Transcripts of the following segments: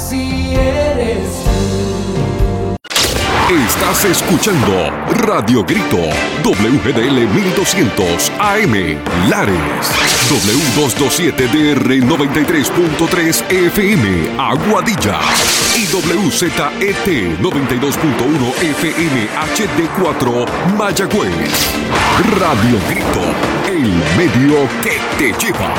así eres tú. Estás escuchando Radio Grito, WGDL 1200 AM, Lares, W227DR 93.3 FM, Aguadilla, y WZET 92.1 FM HD4, Mayagüez. Radio Grito, el medio que te lleva.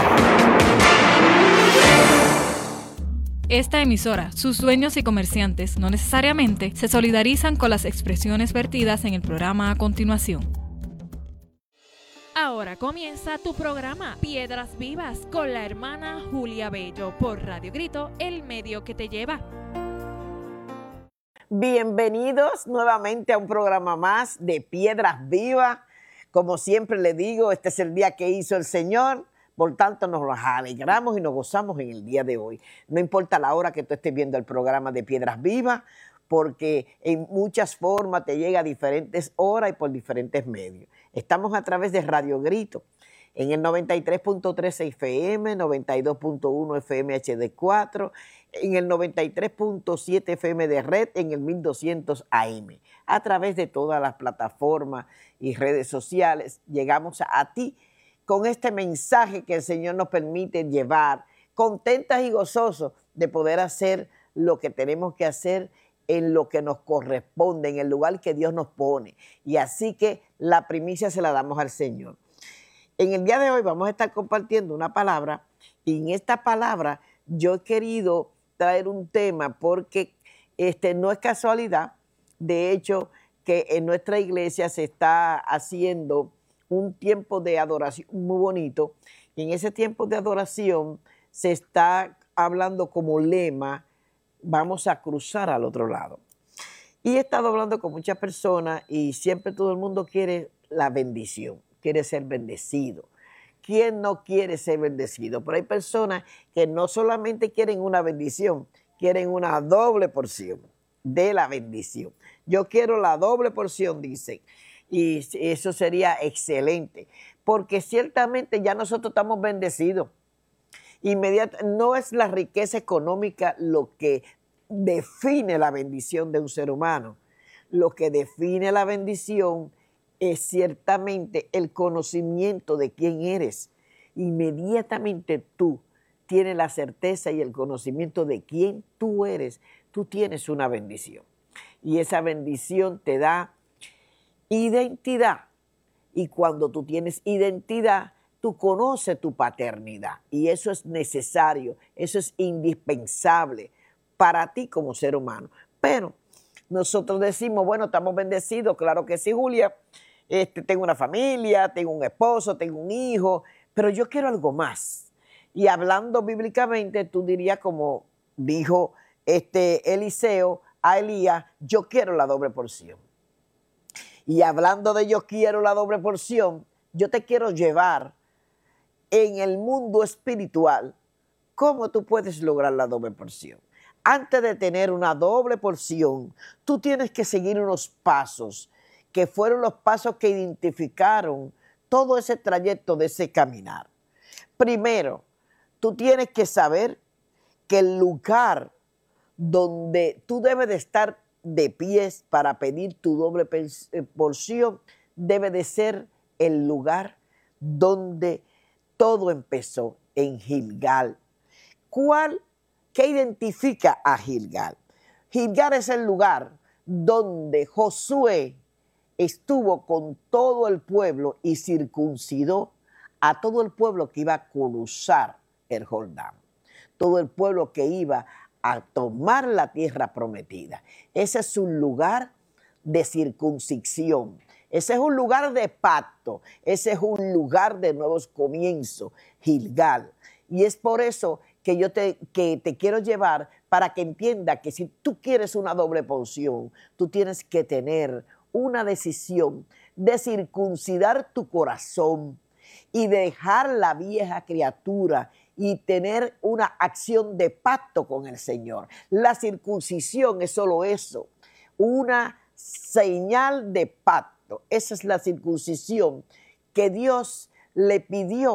Esta emisora, sus dueños y comerciantes no necesariamente se solidarizan con las expresiones vertidas en el programa a continuación. Ahora comienza tu programa Piedras Vivas con la hermana Julia Bello por Radio Grito, el medio que te lleva. Bienvenidos nuevamente a un programa más de Piedras Vivas. Como siempre le digo, este es el día que hizo el Señor. Por tanto, nos alegramos y nos gozamos en el día de hoy. No importa la hora que tú estés viendo el programa de Piedras Vivas, porque en muchas formas te llega a diferentes horas y por diferentes medios. Estamos a través de Radio Grito, en el 93.3 FM, 92.1 FM HD4, en el 93.7 FM de red, en el 1200 AM. A través de todas las plataformas y redes sociales, llegamos a ti con este mensaje que el Señor nos permite llevar, contentas y gozosos de poder hacer lo que tenemos que hacer en lo que nos corresponde, en el lugar que Dios nos pone. Y así que la primicia se la damos al Señor. En el día de hoy vamos a estar compartiendo una palabra, y en esta palabra yo he querido traer un tema porque no es casualidad. De hecho, que en nuestra iglesia se está haciendo un tiempo de adoración muy bonito, y en ese tiempo de adoración se está hablando como lema: vamos a cruzar al otro lado. Y he estado hablando con muchas personas y siempre todo el mundo quiere la bendición, quiere ser bendecido. ¿Quién no quiere ser bendecido? Pero hay personas que no solamente quieren una bendición, quieren una doble porción de la bendición. Yo quiero la doble porción, dicen. Y eso sería excelente, porque ciertamente ya nosotros estamos bendecidos. No es la riqueza económica lo que define la bendición de un ser humano. Lo que define la bendición es ciertamente el conocimiento de quién eres. Inmediatamente tú tienes la certeza y el conocimiento de quién tú eres, tú tienes una bendición. Y esa bendición te da identidad, y cuando tú tienes identidad, tú conoces tu paternidad, y eso es necesario, eso es indispensable para ti como ser humano. Pero nosotros decimos, bueno, estamos bendecidos, claro que sí, Julia, tengo una familia, tengo un esposo, tengo un hijo, pero yo quiero algo más. Y hablando bíblicamente, tú dirías como dijo Eliseo a Elías: yo quiero la doble porción. Y hablando de yo quiero la doble porción, yo te quiero llevar en el mundo espiritual cómo tú puedes lograr la doble porción. Antes de tener una doble porción, tú tienes que seguir unos pasos que fueron los pasos que identificaron todo ese trayecto de ese caminar. Primero, tú tienes que saber que el lugar donde tú debes de estar de pies para pedir tu doble porción debe de ser el lugar donde todo empezó, en Gilgal. ¿Qué identifica a Gilgal? Gilgal es el lugar donde Josué estuvo con todo el pueblo y circuncidó a todo el pueblo que iba a cruzar el Jordán, todo el pueblo que iba a tomar la tierra prometida. Ese es un lugar de circuncisión, ese es un lugar de pacto, ese es un lugar de nuevos comienzos, Gilgal. Y es por eso que te quiero llevar para que entienda que si tú quieres una doble porción, tú tienes que tener una decisión de circuncidar tu corazón y dejar la vieja criatura y tener una acción de pacto con el Señor. La circuncisión es solo eso, una señal de pacto. Esa es la circuncisión que Dios le pidió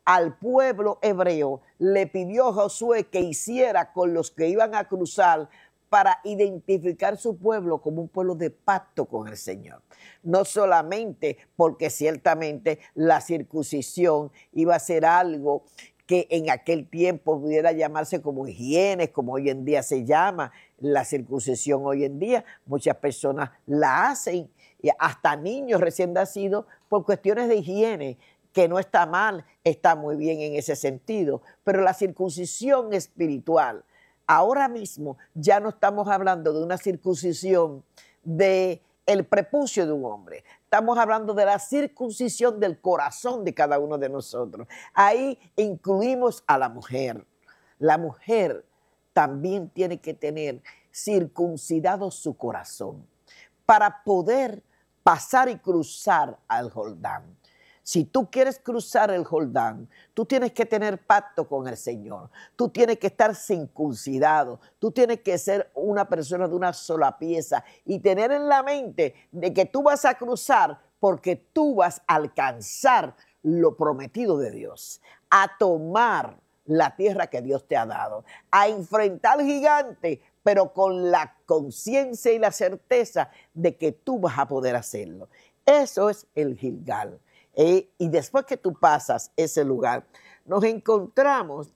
al pueblo hebreo, le pidió a Josué que hiciera con los que iban a cruzar para identificar su pueblo como un pueblo de pacto con el Señor. No solamente porque ciertamente la circuncisión iba a ser algo que en aquel tiempo pudiera llamarse como higiene, como hoy en día se llama la circuncisión hoy en día. Muchas personas la hacen, y hasta niños recién nacidos, por cuestiones de higiene, que no está mal, está muy bien en ese sentido. Pero la circuncisión espiritual, ahora mismo ya no estamos hablando de una circuncisión del prepucio de un hombre. Estamos hablando de la circuncisión del corazón de cada uno de nosotros. Ahí incluimos a la mujer. La mujer también tiene que tener circuncidado su corazón para poder pasar y cruzar al Jordán. Si tú quieres cruzar el Jordán, tú tienes que tener pacto con el Señor. Tú tienes que estar circuncidado. Tú tienes que ser una persona de una sola pieza y tener en la mente de que tú vas a cruzar porque tú vas a alcanzar lo prometido de Dios, a tomar la tierra que Dios te ha dado, a enfrentar al gigante, pero con la conciencia y la certeza de que tú vas a poder hacerlo. Eso es el Gilgal. Y después que tú pasas ese lugar, nos encontramos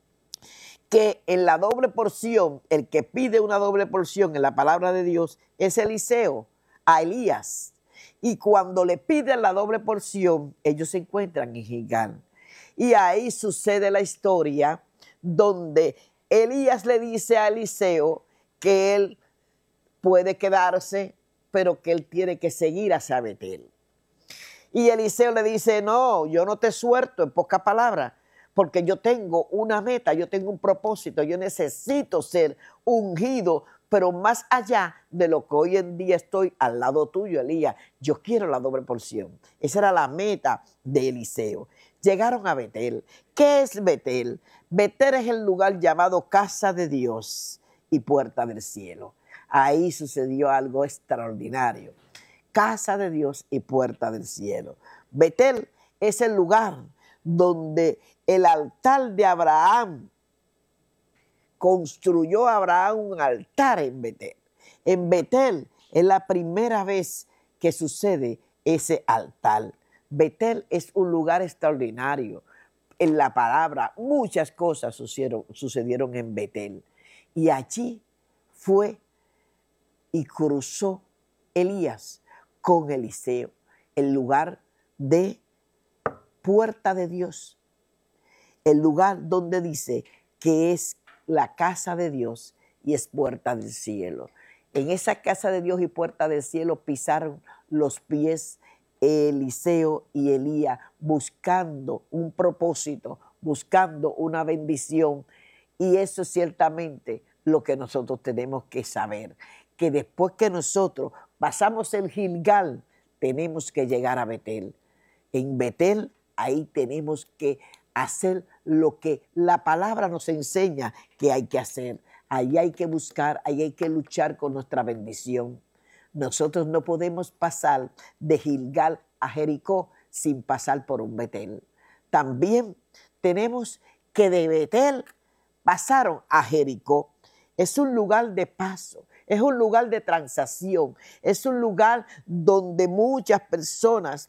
que en la doble porción, el que pide una doble porción en la palabra de Dios es Eliseo, a Elías. Y cuando le piden la doble porción, ellos se encuentran en Gilgal. Y ahí sucede la historia donde Elías le dice a Eliseo que él puede quedarse, pero que él tiene que seguir hacia Betel. Y Eliseo le dice, no, yo no te suelto, en pocas palabras, porque yo tengo una meta, yo tengo un propósito, yo necesito ser ungido, pero más allá de lo que hoy en día estoy al lado tuyo, Elías, yo quiero la doble porción. Esa era la meta de Eliseo. Llegaron a Betel. ¿Qué es Betel? Betel es el lugar llamado casa de Dios y puerta del cielo. Ahí sucedió algo extraordinario. Casa de Dios y puerta del cielo. Betel es el lugar donde el altar de Abraham, construyó Abraham un altar en Betel. En Betel es la primera vez que sucede ese altar. Betel es un lugar extraordinario. En la palabra muchas cosas sucedieron en Betel. Y allí fue y cruzó Elías con Eliseo, el lugar de puerta de Dios, el lugar donde dice que es la casa de Dios y es puerta del cielo. En esa casa de Dios y puerta del cielo pisaron los pies Eliseo y Elías, buscando un propósito, buscando una bendición. Y eso es ciertamente lo que nosotros tenemos que saber, que después que nosotros pasamos el Gilgal, tenemos que llegar a Betel. En Betel, ahí tenemos que hacer lo que la palabra nos enseña que hay que hacer. Ahí hay que buscar, ahí hay que luchar con nuestra bendición. Nosotros no podemos pasar de Gilgal a Jericó sin pasar por un Betel. También tenemos que de Betel pasaron a Jericó. Es un lugar de paso. Es un lugar de transacción, es un lugar donde muchas personas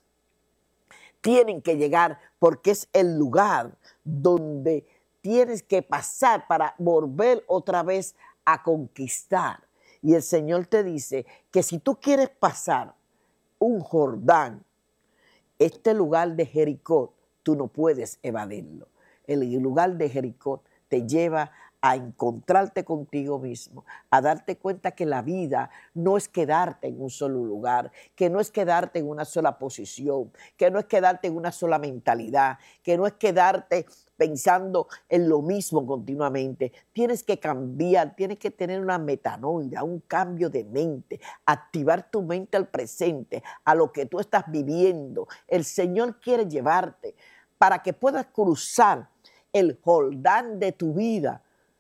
tienen que llegar porque es el lugar donde tienes que pasar para volver otra vez a conquistar. Y el Señor te dice que si tú quieres pasar un Jordán, este lugar de Jericó, tú no puedes evadirlo. El lugar de Jericó te lleva a encontrarte contigo mismo, a darte cuenta que la vida no es quedarte en un solo lugar, que no es quedarte en una sola posición, que no es quedarte en una sola mentalidad, que no es quedarte pensando en lo mismo continuamente. Tienes que cambiar, tienes que tener una metanoia, un cambio de mente, activar tu mente al presente, a lo que tú estás viviendo. El Señor quiere llevarte para que puedas cruzar el Jordán de tu vida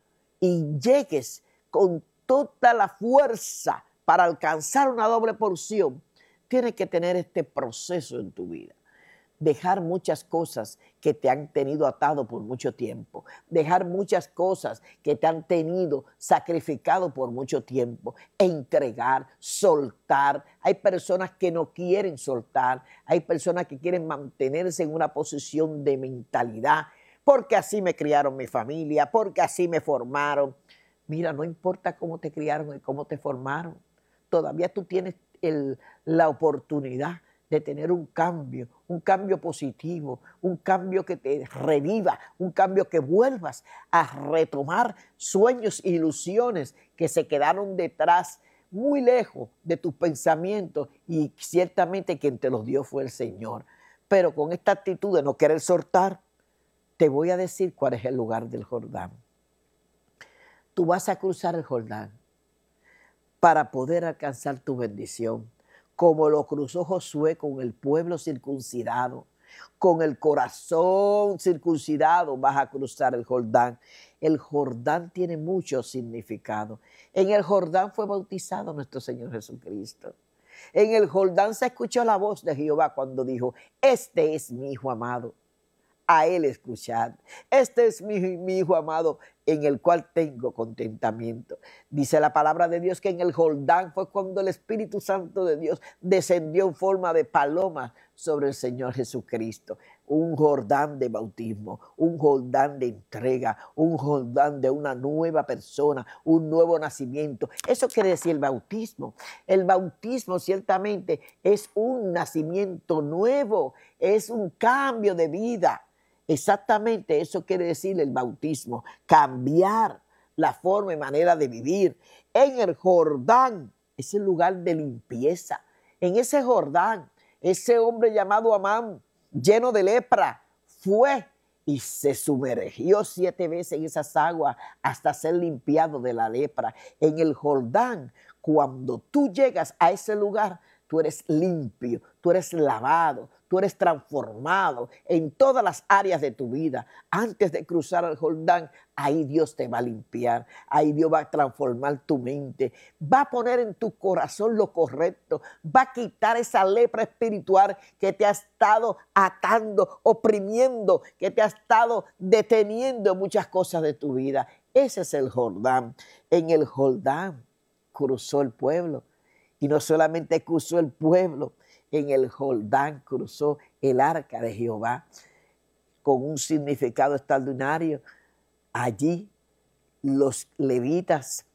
y llegues con toda la fuerza para alcanzar una doble porción. Tienes que tener este proceso en tu vida dejar muchas cosas que te han tenido atado por mucho tiempo, dejar muchas cosas que te han tenido sacrificado por mucho tiempo, entregar, soltar. Hay personas que no quieren soltar, hay personas que quieren mantenerse en una posición de mentalidad, porque así me criaron mi familia, porque así me formaron. Mira, no importa cómo te criaron y cómo te formaron, todavía tú tienes la oportunidad de tener un cambio positivo, un cambio que te reviva, un cambio que vuelvas a retomar sueños e ilusiones que se quedaron detrás, muy lejos de tus pensamientos, y ciertamente quien te los dio fue el Señor. Pero con esta actitud de no querer soltar, te voy a decir cuál es el lugar del Jordán. Tú vas a cruzar el Jordán para poder alcanzar tu bendición, como lo cruzó Josué con el pueblo circuncidado. Con el corazón circuncidado vas a cruzar el Jordán. El Jordán tiene mucho significado. En el Jordán fue bautizado nuestro Señor Jesucristo. En el Jordán se escuchó la voz de Jehová cuando dijo: este es mi Hijo amado, a él escuchad. Este es mi Hijo amado, en el cual tengo contentamiento. Dice la palabra de Dios que en el Jordán fue cuando el Espíritu Santo de Dios descendió en forma de paloma sobre el Señor Jesucristo. Un Jordán de bautismo, un Jordán de entrega, un Jordán de una nueva persona, un nuevo nacimiento. Eso quiere decir el bautismo. El bautismo ciertamente es un nacimiento nuevo, es un cambio de vida. Exactamente eso quiere decir el bautismo, cambiar la forma y manera de vivir. En el Jordán es el lugar de limpieza. En ese Jordán, ese hombre llamado Amán, lleno de lepra, fue y se sumergió 7 veces en esas aguas hasta ser limpiado de la lepra. En el Jordán, cuando tú llegas a ese lugar, tú eres limpio, tú eres lavado, tú eres transformado en todas las áreas de tu vida. Antes de cruzar el Jordán, ahí Dios te va a limpiar, ahí Dios va a transformar tu mente, va a poner en tu corazón lo correcto, va a quitar esa lepra espiritual que te ha estado atando, oprimiendo, que te ha estado deteniendo en muchas cosas de tu vida. Ese es el Jordán. En el Jordán cruzó el pueblo. Y no solamente cruzó el pueblo, en el Jordán cruzó el arca de Jehová con un significado extraordinario. Allí los levitas,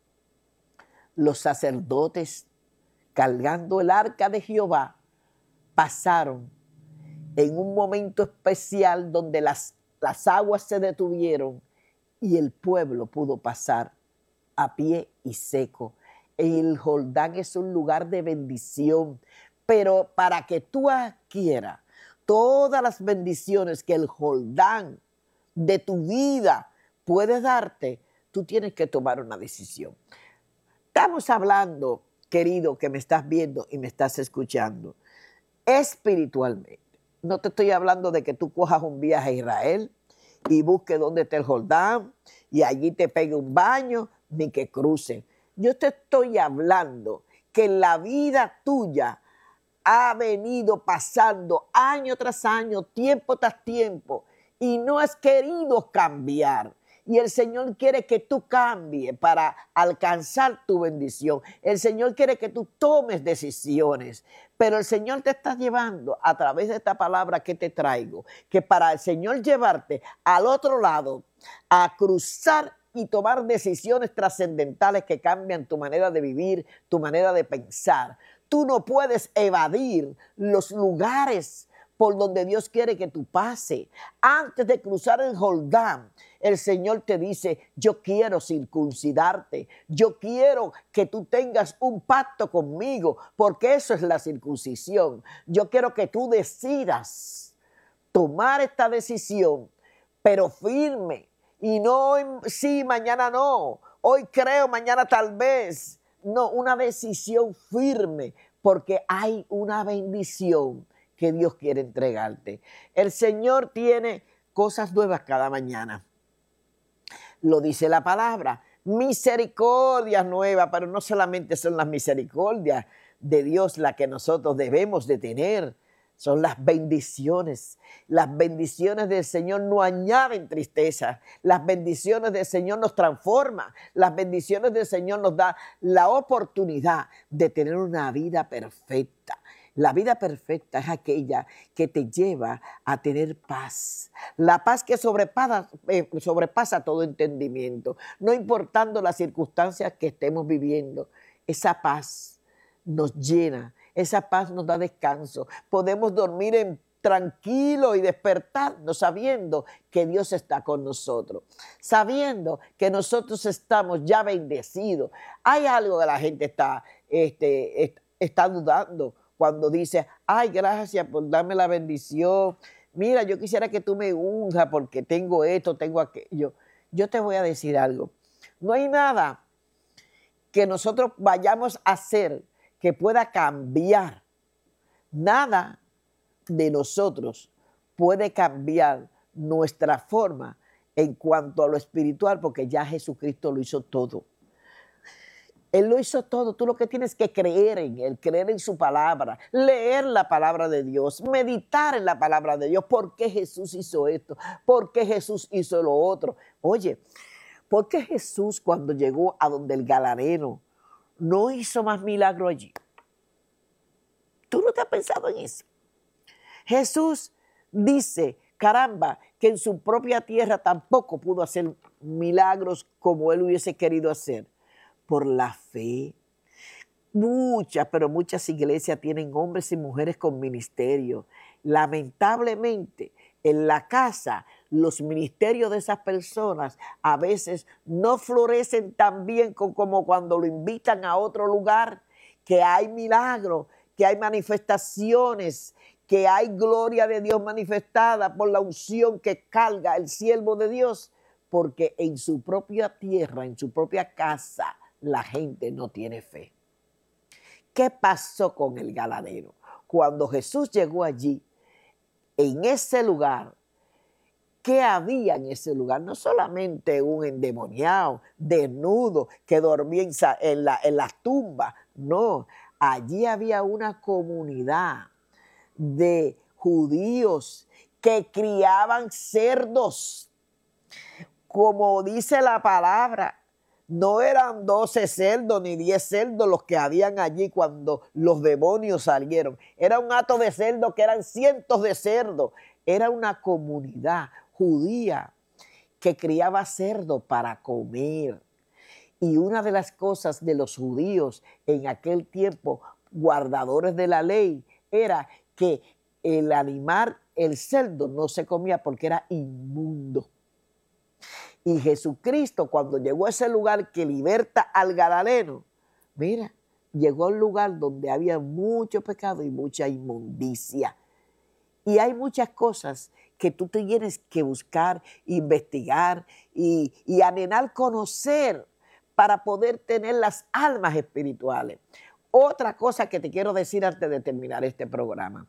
los sacerdotes, cargando el arca de Jehová, pasaron en un momento especial donde las aguas se detuvieron y el pueblo pudo pasar a pie y seco. El Jordán es un lugar de bendición, pero para que tú adquieras todas las bendiciones que el Jordán de tu vida puede darte, tú tienes que tomar una decisión. Estamos hablando, querido, que me estás viendo y me estás escuchando, espiritualmente. No te estoy hablando de que tú cojas un viaje a Israel y busques dónde está el Jordán y allí te pegue un baño, ni que crucen. Yo te estoy hablando que la vida tuya ha venido pasando año tras año, tiempo tras tiempo, y no has querido cambiar. Y el Señor quiere que tú cambies para alcanzar tu bendición. El Señor quiere que tú tomes decisiones. Pero el Señor te está llevando a través de esta palabra que te traigo, que para el Señor llevarte al otro lado, a cruzar y tomar decisiones trascendentales que cambian tu manera de vivir, tu manera de pensar. Tú no puedes evadir los lugares por donde Dios quiere que tú pases. Antes de cruzar el Jordán, el Señor te dice: yo quiero circuncidarte, yo quiero que tú tengas un pacto conmigo, porque eso es la circuncisión. Yo quiero que tú decidas tomar esta decisión, pero firme. Y no, sí, mañana no, hoy creo, mañana tal vez. No, una decisión firme, porque hay una bendición que Dios quiere entregarte. El Señor tiene cosas nuevas cada mañana. Lo dice la palabra, misericordias nuevas, pero no solamente son las misericordias de Dios las que nosotros debemos de tener, son las bendiciones. Las bendiciones del Señor no añaden tristeza. Las bendiciones del Señor nos transforman. Las bendiciones del Señor nos da la oportunidad de tener una vida perfecta. La vida perfecta es aquella que te lleva a tener paz. La paz que sobrepasa todo entendimiento. No importando las circunstancias que estemos viviendo, esa paz nos llena. Esa paz nos da descanso. Podemos dormir tranquilo y despertarnos sabiendo que Dios está con nosotros, sabiendo que nosotros estamos ya bendecidos. Hay algo que la gente está dudando cuando dice, ay, gracias por darme la bendición. Mira, yo quisiera que tú me unjas porque tengo esto, tengo aquello. Yo te voy a decir algo. No hay nada que nosotros vayamos a hacer que pueda cambiar. Nada de nosotros puede cambiar nuestra forma en cuanto a lo espiritual, porque ya Jesucristo lo hizo todo. Él lo hizo todo. Tú lo que tienes que creer en Él, creer en su palabra, leer la palabra de Dios, meditar en la palabra de Dios. ¿Por qué Jesús hizo esto? ¿Por qué Jesús hizo lo otro? Oye, ¿por qué Jesús cuando llegó a donde el Gadareno no hizo más milagro allí? ¿Tú no te has pensado en eso? Jesús dice, caramba, que en su propia tierra tampoco pudo hacer milagros como él hubiese querido hacer. Por la fe. Pero muchas iglesias tienen hombres y mujeres con ministerio. Lamentablemente, en la casa, los ministerios de esas personas a veces no florecen tan bien como cuando lo invitan a otro lugar, que hay milagros, que hay manifestaciones, que hay gloria de Dios manifestada por la unción que carga el siervo de Dios, porque en su propia tierra, en su propia casa, la gente no tiene fe. ¿Qué pasó con el Gadareno? Cuando Jesús llegó allí, en ese lugar, ¿qué había en ese lugar? No solamente un endemoniado, desnudo, que dormía en las tumbas. No, allí había una comunidad de judíos que criaban cerdos. Como dice la palabra, no eran 12 cerdos ni 10 cerdos los que habían allí cuando los demonios salieron. Era un hato de cerdos que eran cientos de cerdos. Era una comunidad judía que criaba cerdos para comer. Y una de las cosas de los judíos en aquel tiempo, guardadores de la ley, era que el animal, el cerdo, no se comía porque era inmundo. Y Jesucristo, cuando llegó a ese lugar que liberta al Gadareno, mira, llegó a un lugar donde había mucho pecado y mucha inmundicia. Y hay muchas cosas que tú tienes que buscar, investigar y anhelar conocer para poder tener las almas espirituales. Otra cosa que te quiero decir antes de terminar este programa.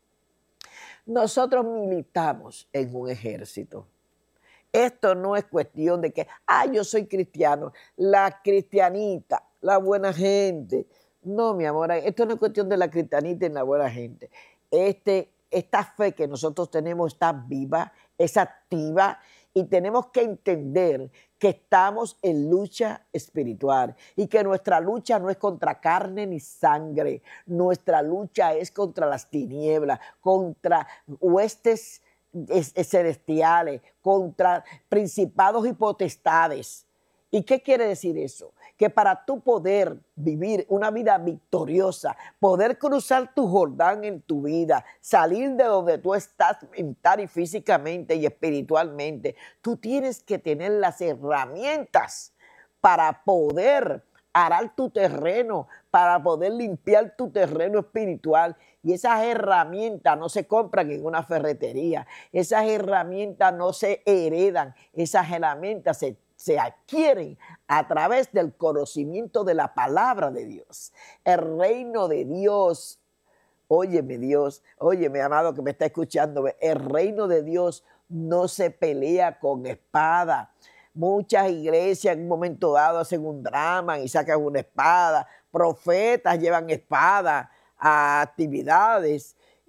Nosotros militamos en un ejército. Esto no es cuestión de que, yo soy cristiano, la cristianita, la buena gente. No, mi amor, esto no es cuestión de la cristianita y la buena gente. Esta fe que nosotros tenemos está viva, es activa y tenemos que entender que estamos en lucha espiritual y que nuestra lucha no es contra carne ni sangre. Nuestra lucha es contra las tinieblas, contra huestes celestiales, contra principados y potestades. ¿Y qué quiere decir eso? Que para tú poder vivir una vida victoriosa, poder cruzar tu Jordán en tu vida, salir de donde tú estás mental y físicamente y espiritualmente, tú tienes que tener las herramientas para poder arar tu terreno, para poder limpiar tu terreno espiritual. Y esas herramientas no se compran en una ferretería, esas herramientas no se heredan, esas herramientas se adquieren a través del conocimiento de la palabra de Dios. El reino de Dios, óyeme Dios, óyeme amado que me está escuchando, el reino de Dios no se pelea con espada. Muchas iglesias en un momento dado hacen un drama y sacan una espada. Profetas llevan espada a actividades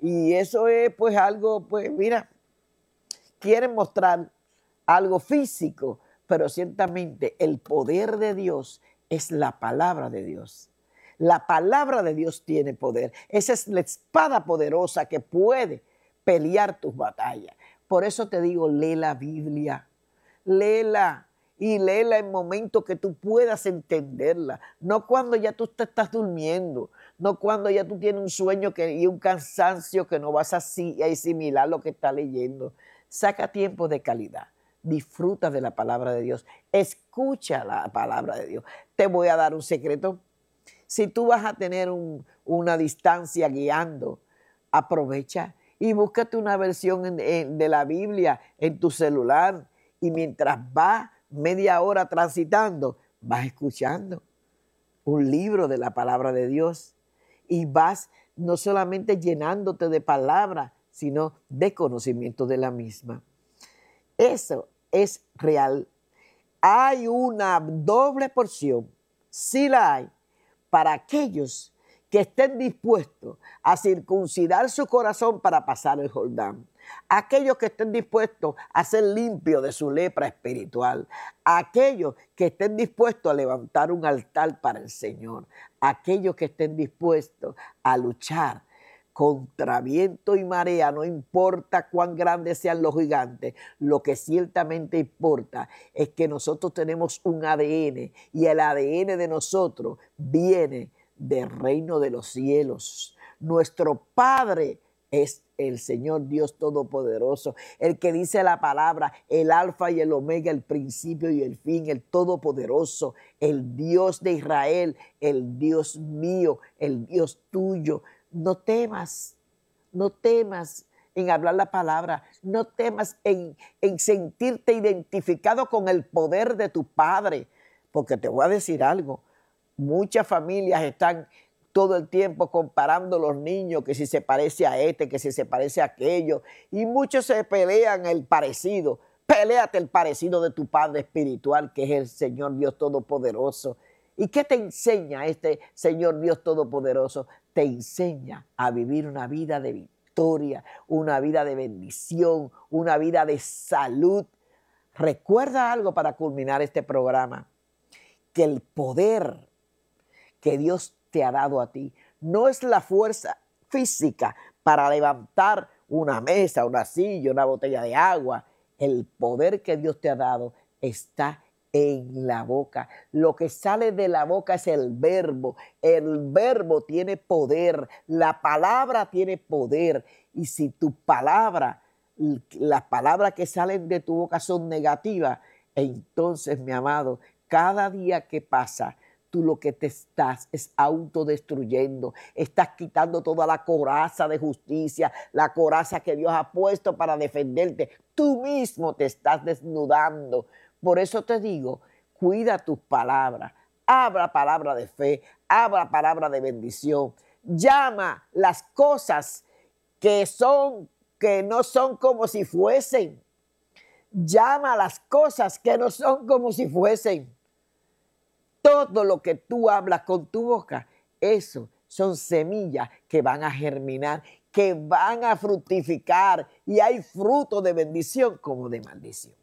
Y eso es pues algo, pues mira, quieren mostrar algo físico, pero ciertamente el poder de Dios es la palabra de Dios. La palabra de Dios tiene poder. Esa es la espada poderosa que puede pelear tus batallas. Por eso te digo, lee la Biblia, léela y léela en momentos que tú puedas entenderla. No cuando ya tú te estás durmiendo, no cuando ya tú tienes un sueño y un cansancio que no vas a asimilar lo que estás leyendo. Saca tiempo de calidad. Disfruta de la palabra de Dios. Escucha la palabra de Dios. Te voy a dar un secreto. Si tú vas a tener una distancia guiando, aprovecha y búscate una versión de la Biblia en tu celular. Y mientras vas media hora transitando, vas escuchando un libro de la palabra de Dios. Y vas no solamente llenándote de palabra, sino de conocimiento de la misma. Eso es real. Hay una doble porción, sí la hay, para aquellos que estén dispuestos a circuncidar su corazón para pasar el Jordán. Aquellos que estén dispuestos a ser limpios de su lepra espiritual. Aquellos que estén dispuestos a levantar un altar para el Señor. Aquellos que estén dispuestos a luchar contra viento y marea, no importa cuán grandes sean los gigantes, lo que ciertamente importa es que nosotros tenemos un ADN y el ADN de nosotros viene del reino de los cielos. Nuestro Padre es el Señor Dios Todopoderoso, el que dice la palabra, el alfa y el omega, el principio y el fin, el Todopoderoso, el Dios de Israel, el Dios mío, el Dios tuyo. No temas en hablar la palabra, no temas en sentirte identificado con el poder de tu Padre, porque te voy a decir algo, muchas familias están todo el tiempo comparando los niños, que si se parece a este, que si se parece a aquello, y muchos se pelean el parecido. Péleate el parecido de tu Padre espiritual, que es el Señor Dios Todopoderoso. ¿Y qué te enseña este Señor Dios Todopoderoso? Te enseña a vivir una vida de victoria, una vida de bendición, una vida de salud. Recuerda algo para culminar este programa, que el poder que Dios te ha dado a ti no es la fuerza física para levantar una mesa, una silla, una botella de agua. El poder que Dios te ha dado está en la boca. Lo que sale de la boca es el verbo. El verbo tiene poder. La palabra tiene poder. Y si tu palabra, las palabras que salen de tu boca son negativas, entonces, mi amado, cada día que pasa, tú lo que te estás es autodestruyendo. Estás quitando toda la coraza de justicia, la coraza que Dios ha puesto para defenderte. Tú mismo te estás desnudando. Por eso te digo, cuida tus palabras, habla palabra de fe, habla palabra de bendición, llama las cosas que no son como si fuesen, llama las cosas que no son como si fuesen. Todo lo que tú hablas con tu boca, eso son semillas que van a germinar, que van a fructificar y hay fruto de bendición como de maldición.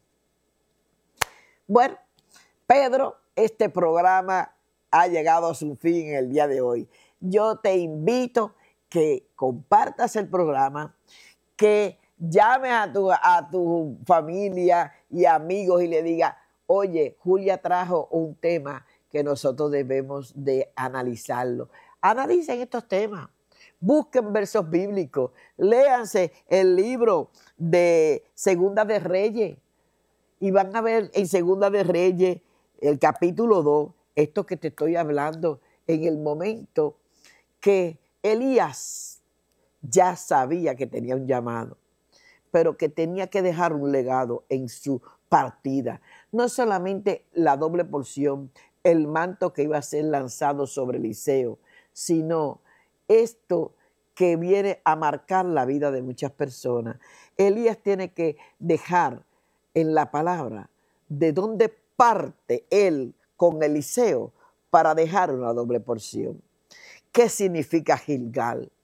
Bueno, Pedro, este programa ha llegado a su fin en el día de hoy. Yo te invito que compartas el programa, que llames a tu familia y amigos y le digas, oye, Julia trajo un tema que nosotros debemos de analizarlo. Analicen estos temas, busquen versos bíblicos, léanse el libro de Segunda de Reyes y van a ver en Segunda de Reyes, el capítulo 2, esto que te estoy hablando, en el momento que Elías ya sabía que tenía un llamado, pero que tenía que dejar un legado en su partida. No solamente la doble porción, el manto que iba a ser lanzado sobre Eliseo, sino esto que viene a marcar la vida de muchas personas. Elías tiene que dejar en la palabra de dónde parte él con Eliseo para dejar una doble porción. ¿Qué significa Gilgal?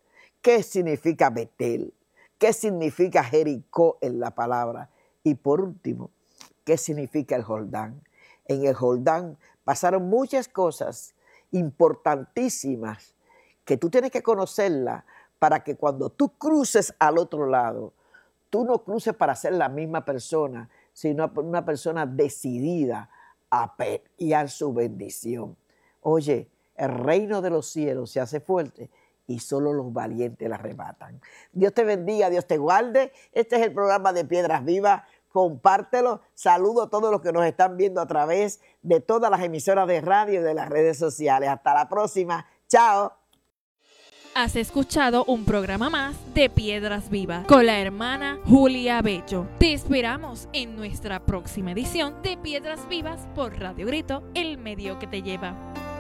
¿Qué significa Betel? ¿Qué significa Jericó en la palabra? Y por último, ¿qué significa el Jordán? En el Jordán pasaron muchas cosas importantísimas que tú tienes que conocerlas para que cuando tú cruces al otro lado, tú no cruces para ser la misma persona, sino una persona decidida a pelear su bendición. Oye, el reino de los cielos se hace fuerte y solo los valientes la arrebatan. Dios te bendiga, Dios te guarde. Este es el programa de Piedras Vivas. Compártelo. Saludo a todos los que nos están viendo a través de todas las emisoras de radio y de las redes sociales. Hasta la próxima. Chao. Has escuchado un programa más de Piedras Vivas con la hermana Julia Bello. Te esperamos en nuestra próxima edición de Piedras Vivas por Radio Grito, el medio que te lleva.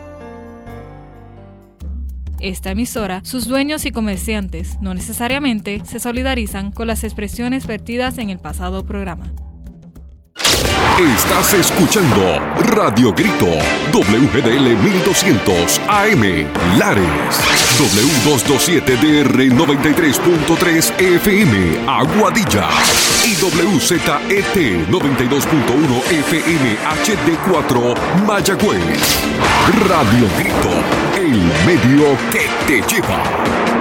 Esta emisora, sus dueños y comerciantes no necesariamente se solidarizan con las expresiones vertidas en el pasado programa. Estás escuchando Radio Grito, WGDL 1200 AM, Lares, W227DR 93.3 FM, Aguadilla, y WZET 92.1 FM HD4, Mayagüez. Radio Grito, el medio que te lleva.